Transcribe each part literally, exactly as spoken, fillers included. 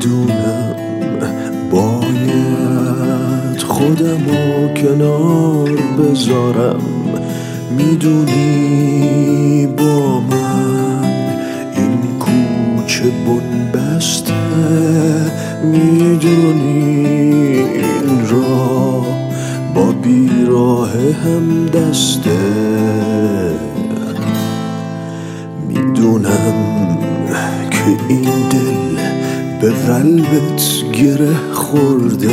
میدونم باید خودمو کنار بذارم، میدونی با من این کوچه بنبسته، میدونی این راه با بیراه هم دسته، میدونم که این دل به قلبت گره خورده،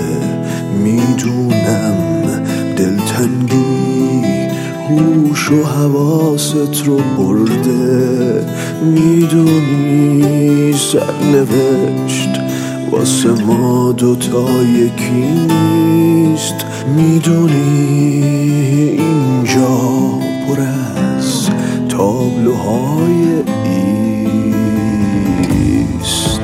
میدونم دلتنگی هوش و حواست رو برده، میدونی سرنوشت واسه ما دوتا یکی نیست، میدونی اینجا پر از تابلوهای ایست.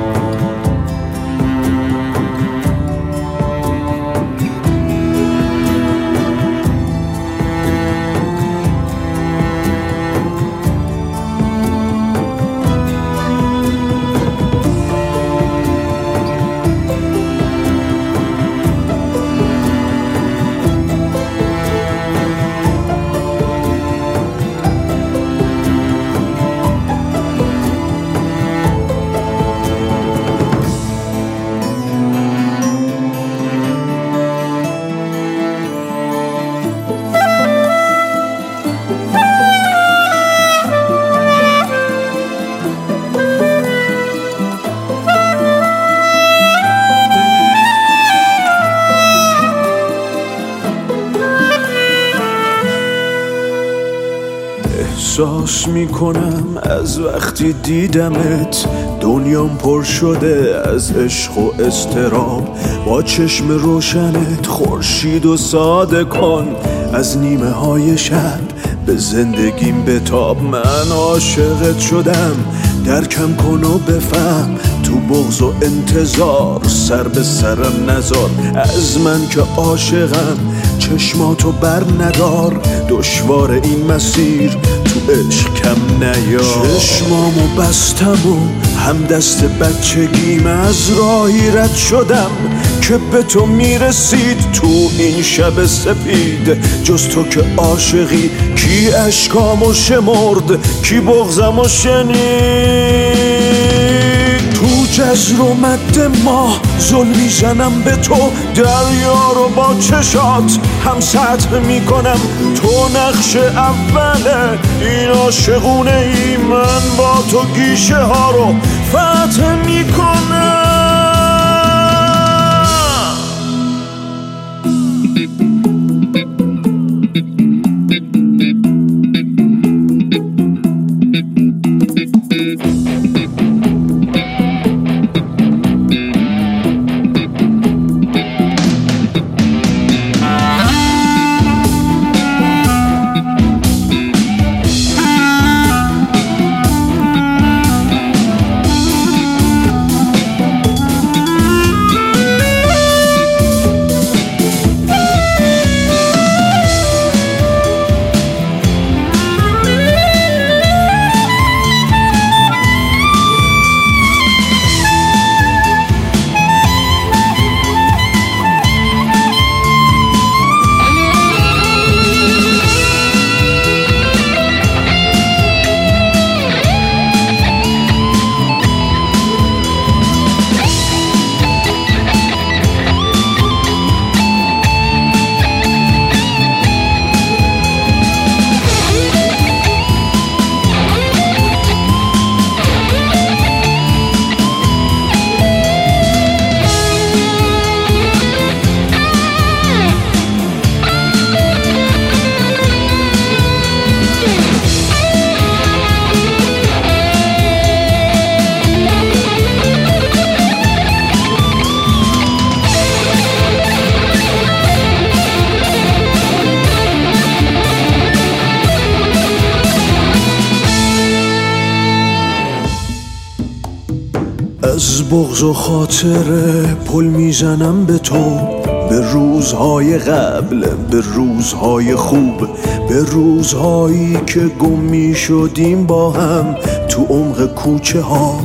احساس میکنم از وقتی دیدمت دنیام پر شده از عشق و اضطراب، با چشم روشنت خورشید و ساده کن، از نیمه های شب به زندگیم بتاب، من عاشقت شدم درکم کن و بفهم، تو بغض و انتظار سر به سرم نزار، از من که عاشقم چشماتو بر ندار، دشوار این مسیر تو عشق کم نیار، چشمامو بستم و هم دست بچگیم از راهی رد شدم که به تو میرسید، تو این شب سپید جز تو که عاشقی کی اشکامو شمرد، کی بغضمو شنید، تو جزر و مد ماه ظلم میزنم به تو، دریا رو با چشات هم سطح میکنم، تو نقش اوله این عاشقونه ای، من با تو گیشه ها رو فتح میکنم. از بغض و خاطره پل میزنم به تو، به روزهای قبل، به روزهای خوب، به روزهایی که گم میشدیم با هم تو عمق کوچه ها،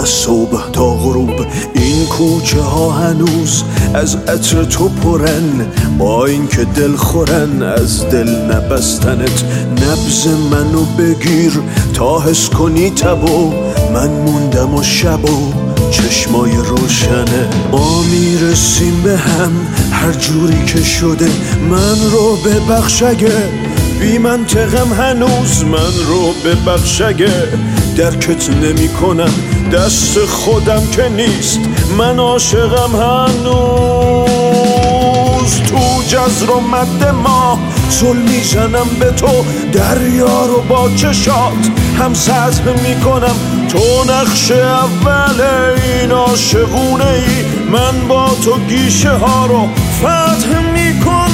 از صبح تا غروب این کوچه ها هنوز از عطر تو پرن، با اینکه دل خورن از دل نبستنت. نبض منو بگیر تا حس کنی تبو، من موندم و شبو چشمای روشنه. ما میرسیم به هم هر جوری که شده، من رو ببخش اگه بی منطقم هنوز، من رو ببخش اگه درکت نمی کنم، دست خودم که نیست من عاشقم هنوز. تو جزر و مد ما زل میزنم به تو، دریا رو با چشات هم سطح میکنم. تو نقش اول این عاشقونه ای، من با تو گیشه ها رو فتح میکنم.